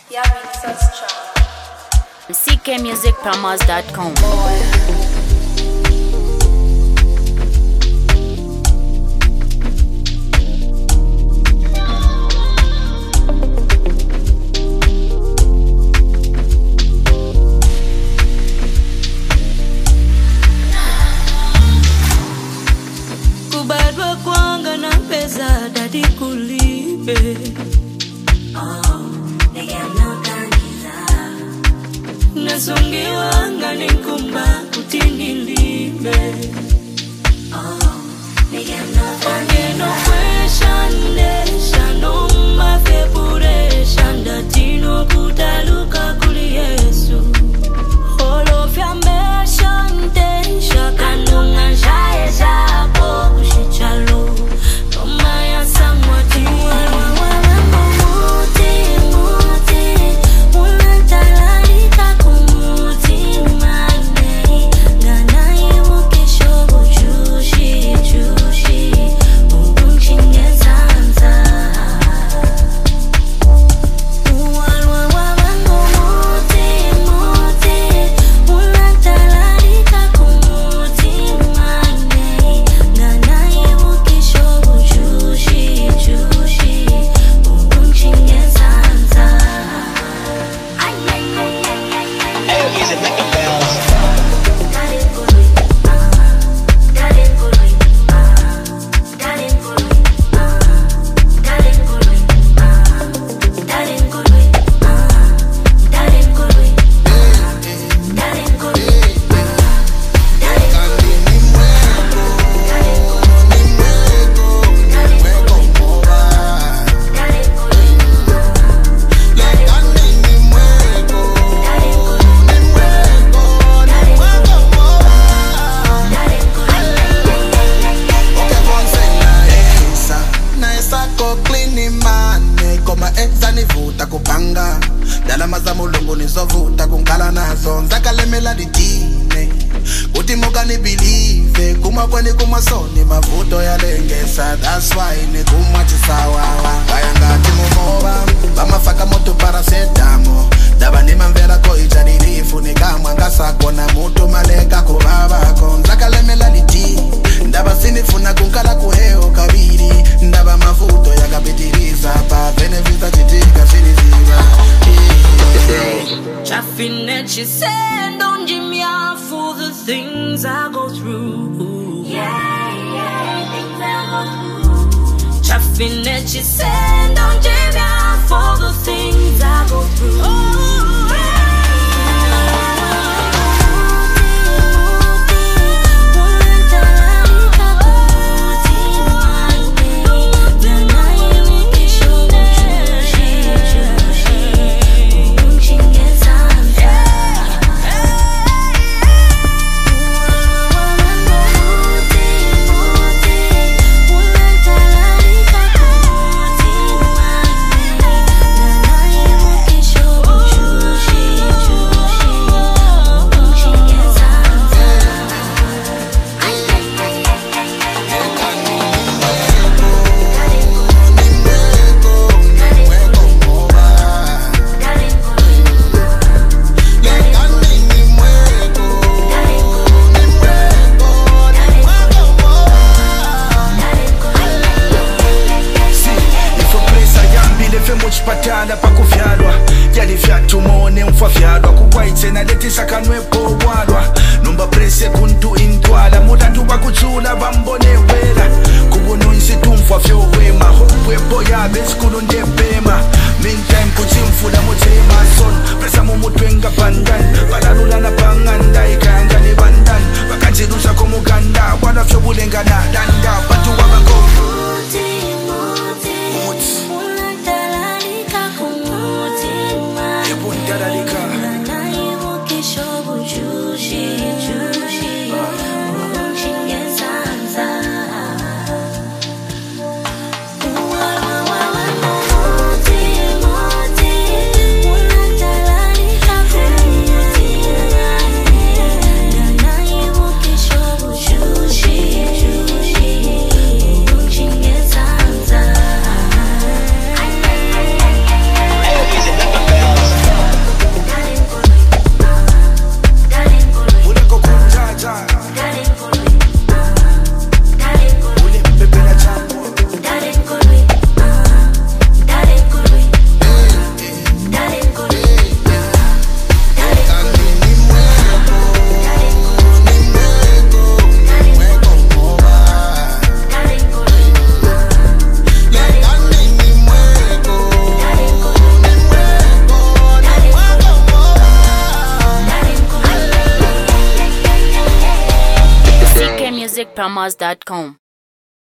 ckmusicpromos.com. Kubadwa kwanga na pesa dadi kulibe. Nasongewa ngani kumba kutinilime. Ongeno question nation ma fepuration datino kutaluka kuli Yesu. All of your mission tension kanunga jaye japo kushichalo. Tomaya samwati that's why ni kumachisawa bayangati mumoba bamafaka moto parasetamo daba nimamvera ko ijaririfu nikamwanga sako na mutu maleka kubaba ko nzakalemela liti ndaba sinifuna kunkala kuheo kabiri ndaba mafuto yakapitiliza pa benefita chitika siniziva Chaffin she said don't Jimmy for the things I go through. Things I go through. Chaffin she said don't Jimmy for the things I go through. Patana pakuvyalwa yali vyatumone mfavyalwa kuwaitse naletisa kanwepo walwa numba prese kuntu intwala mutatu bakutsula bambone wela kubununsi tumfwa vyowema hopwepo yabe skulu ndepema meantime kutsimfula mutsema son presa mumutwenga pandan balalula na panganda ikanga ne bandan bakadzilusha komuganda bwana vyobulengana danda bantu wabako More ZambianPromos.com.